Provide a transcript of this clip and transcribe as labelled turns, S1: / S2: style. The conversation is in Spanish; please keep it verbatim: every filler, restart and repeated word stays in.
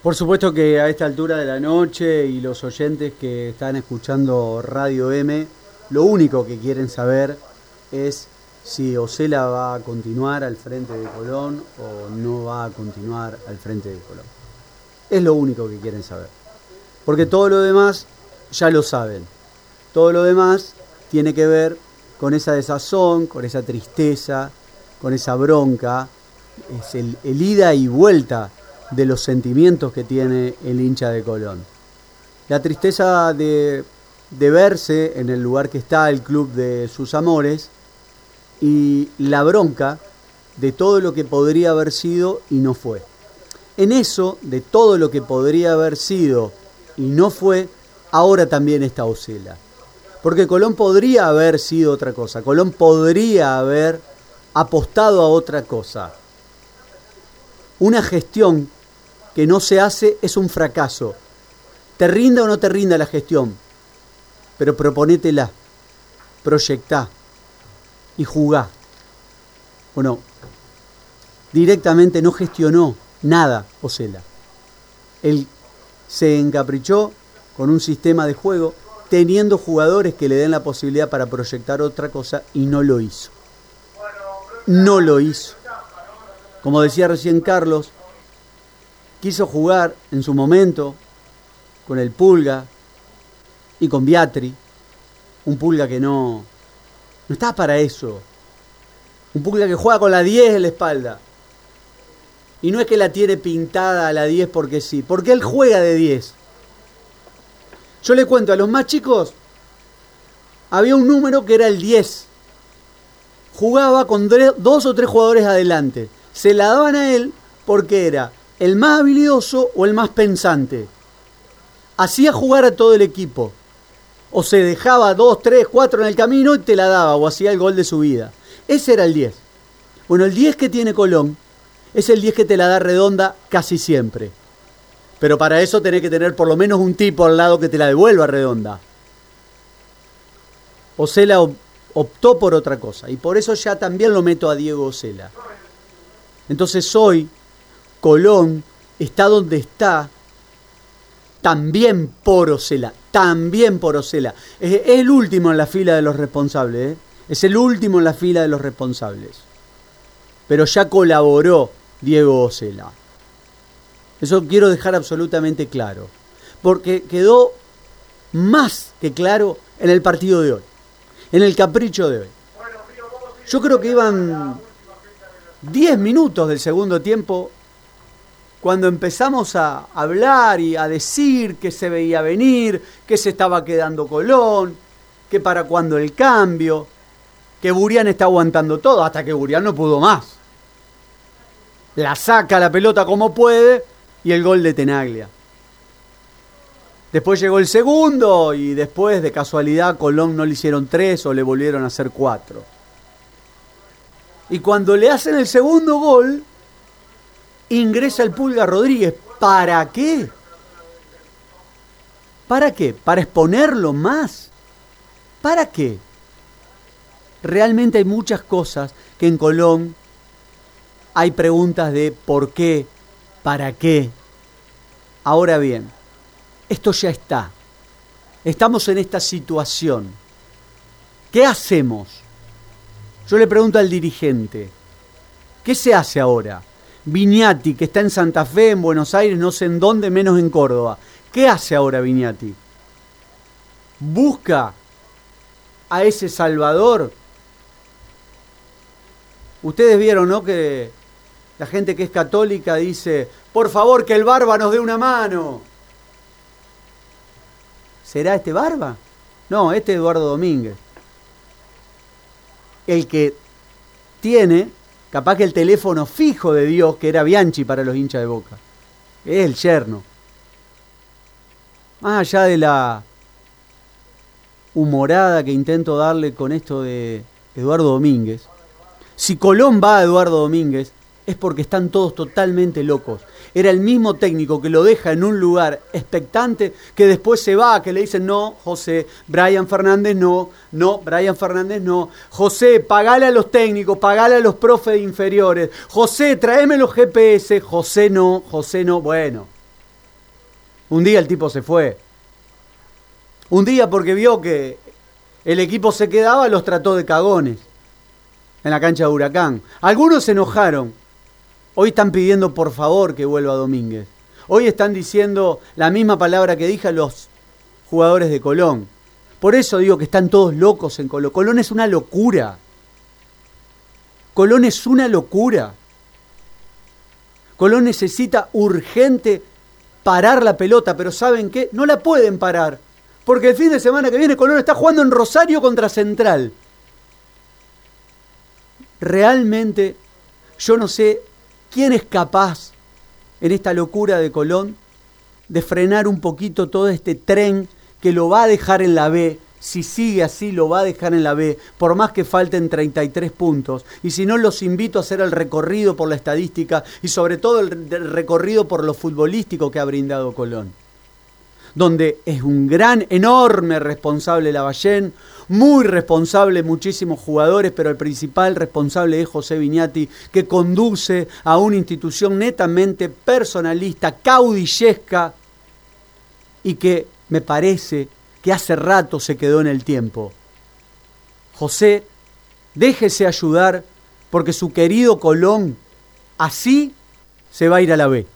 S1: Por supuesto que a esta altura de la noche y los oyentes que están escuchando Radio M, lo único que quieren saber es si Osela va a continuar al frente de Colón o no va a continuar al frente de Colón. Es lo único que quieren saber. Porque todo lo demás ya lo saben. Todo lo demás tiene que ver con esa desazón, con esa tristeza, con esa bronca. Es el, el ida y vuelta de los sentimientos que tiene el hincha de Colón. La tristeza de, de verse en el lugar que está el club de sus amores y la bronca de todo lo que podría haber sido y no fue. En eso, de todo lo que podría haber sido y no fue, ahora también está Osela. Porque Colón podría haber sido otra cosa. Colón podría haber apostado a otra cosa. Una gestión que no se hace es un fracaso. Te rinda o no te rinda la gestión, pero proponétela, proyectá y jugá. Bueno, directamente no gestionó nada Osela. Él se encaprichó con un sistema de juego, teniendo jugadores que le den la posibilidad para proyectar otra cosa, y no lo hizo. No lo hizo. Como decía recién Carlos, quiso jugar en su momento con el Pulga y con Biatri. Un Pulga que no, no está para eso. Un Pulga que juega con la diez en la espalda. Y no es que la tiene pintada a la diez porque sí, porque él juega de diez. Yo le cuento a los más chicos, había un número que era el diez. Jugaba con dos o tres jugadores adelante. Se la daban a él porque era el más habilidoso o el más pensante. Hacía jugar a todo el equipo. O se dejaba dos, tres, cuatro en el camino y te la daba, o hacía el gol de su vida. Ese era el diez. Bueno, el diez que tiene Colón es el diez que te la da redonda casi siempre. Pero para eso tenés que tener por lo menos un tipo al lado que te la devuelva redonda. Osela optó por otra cosa, y por eso ya también lo meto a Diego Osela. Entonces hoy Colón está donde está también por Osela, también por Osela. Es el último en la fila de los responsables, ¿eh? Es el último en la fila de los responsables. Pero ya colaboró Diego Osela. Eso quiero dejar absolutamente claro, porque quedó más que claro en el partido de hoy, en el capricho de hoy. Yo creo que iban diez minutos del segundo tiempo cuando empezamos a hablar y a decir que se veía venir, que se estaba quedando Colón, que para cuando el cambio, que Burián está aguantando todo, hasta que Burián no pudo más. La saca la pelota como puede y el gol de Tenaglia. Después llegó el segundo y después, de casualidad, Colón no le hicieron tres o le volvieron a hacer cuatro. Y cuando le hacen el segundo gol, ingresa el Pulga Rodríguez. ¿Para qué? ¿Para qué? ¿Para exponerlo más? ¿Para qué? Realmente hay muchas cosas que en Colón hay preguntas de por qué, para qué. Ahora bien, esto ya está. Estamos en esta situación. ¿Qué hacemos? Yo le pregunto al dirigente, ¿qué se hace ahora? Viñati, que está en Santa Fe, en Buenos Aires, no sé en dónde, menos en Córdoba. ¿Qué hace ahora Viñati? ¿Busca a ese Salvador? Ustedes vieron, ¿no?, que la gente que es católica dice, por favor, que el Barba nos dé una mano. ¿Será este Barba? No, este es Eduardo Domínguez. El que tiene, capaz que el teléfono fijo de Dios, que era Bianchi para los hinchas de Boca. Es el yerno. Más allá de la humorada que intento darle con esto de Eduardo Domínguez, si Colón va a Eduardo Domínguez, es porque están todos totalmente locos. Era el mismo técnico que lo deja en un lugar expectante, que después se va, que le dicen, no, José, Brian Fernández no, no, Brian Fernández no. José, pagale a los técnicos, pagale a los profes inferiores. José, tráeme los G P S. José no, José no, bueno. Un día el tipo se fue. Un día porque vio que el equipo se quedaba, los trató de cagones en la cancha de Huracán. Algunos se enojaron. Hoy están pidiendo por favor que vuelva Domínguez. Hoy están diciendo la misma palabra que dije a los jugadores de Colón. Por eso digo que están todos locos en Colón. Colón es una locura. Colón es una locura. Colón necesita urgente parar la pelota, pero ¿saben qué? No la pueden parar. Porque el fin de semana que viene Colón está jugando en Rosario contra Central. Realmente yo no sé quién es capaz en esta locura de Colón de frenar un poquito todo este tren que lo va a dejar en la B. Si sigue así lo va a dejar en la B, por más que falten treinta y tres puntos. Y si no, los invito a hacer el recorrido por la estadística y sobre todo el recorrido por lo futbolístico que ha brindado Colón, donde es un gran, enorme responsable Lavallén, muy responsable muchísimos jugadores, pero el principal responsable es José Viñati, que conduce a una institución netamente personalista, caudillesca, y que me parece que hace rato se quedó en el tiempo. José, déjese ayudar, porque su querido Colón así se va a ir a la B.